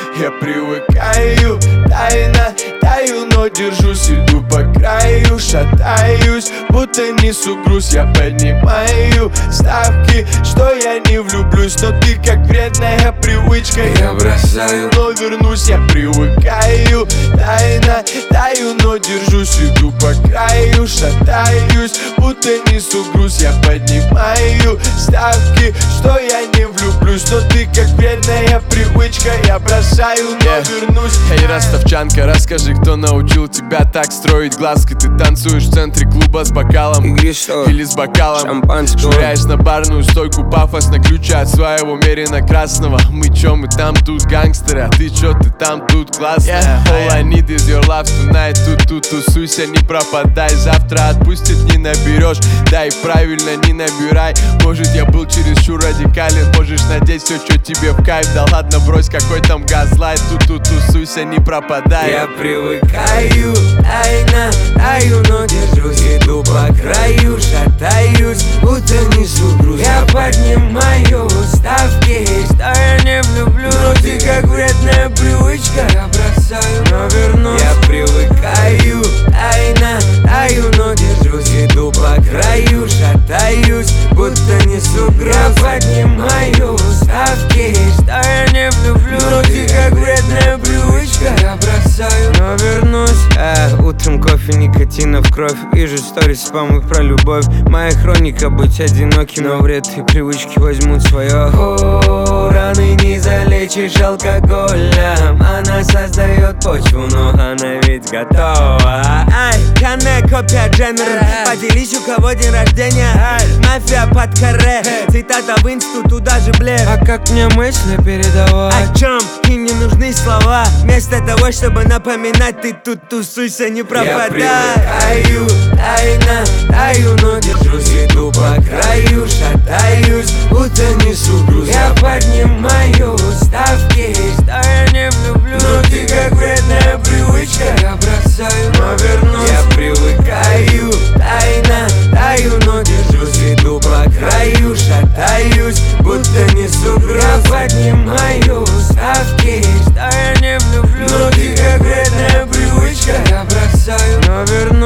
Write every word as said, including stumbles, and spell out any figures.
Я привыкаю, тайно таю, но держусь, иду по краю, шатаюсь, будто несу груз. Я поднимаю ставки, что я не влюблюсь, но ты как вредная привычка. Я бросаю, но вернусь. Я привыкаю, тайно таю, но держусь, иду по краю, шатаюсь, будто несу груз. Я поднимаю ставки, что я не влюблюсь, но ты как вредная привычка. Я бросаю, но yeah. вернусь. Эй, ростовчанка, расскажи, кто научил тебя так строить глазки? Ты танцуешь в центре клуба с бокалом или с бокалом шампанского, швыряешь на барную стойку пафосно ключи от своего мерина красного. Мы чё, мы там тут гангстеры, а ты чё, ты там тут классная. yeah. All I need is your love tonight. Тут-тут тусуйся, не пропадай, завтра отпустит, не наберешь. Да и правильно, не набирай. Может, я был чересчур радикален, можешь надеть все, что тебе в кайф. Да ладно, брось, какой там газлайт. Тут-тут тусуйся, не пропадай. Я привыкаю, тайно таю, но держусь, иду по краю, шатаюсь, будто несу груз. Я поднимаю ставки, что я не влюблю, но ты как вредная привычка. Я бросаю, но вернусь. Я привыкаю, тайно таю, но держусь, иду по краю, шатаюсь, будто несу груз. Я поднимаю ставки, что я не влюблю, но ты как вредная привычка. Я бросаю, но вернусь. а, Утром кофе, никотина в кровь. Вижу сторис, спамы про любовь. Моя хроника быть одиноким, но вред и привычки возьмут свое. О, раны не залечишь алкоголем. Она создает почву, но она ведь готова. Ай, пьяная копия Дженнер. Поделись, у кого день рождения. Мафия под каре. Цитата в инсту, туда же блеф. А как мне мысли передавать? О чем? Им не нужны слова. Вместо того, чтобы напоминать, ты тут тусуйся, не пропадай. Я привыкаю, тайно таю, но держусь, иду по краю, шатаюсь, будто несу груз. Я поднимаю ставки, что я не влюблю, но ты как вредная привычка. Я бросаю, но вернусь. Я привыкаю, тайно таю, но держусь, иду по краю, шатаюсь, будто несу груз. Я поднимаю ставки, что я не влюблю, но ты как вредная привычка. Я бросаю, но вернусь.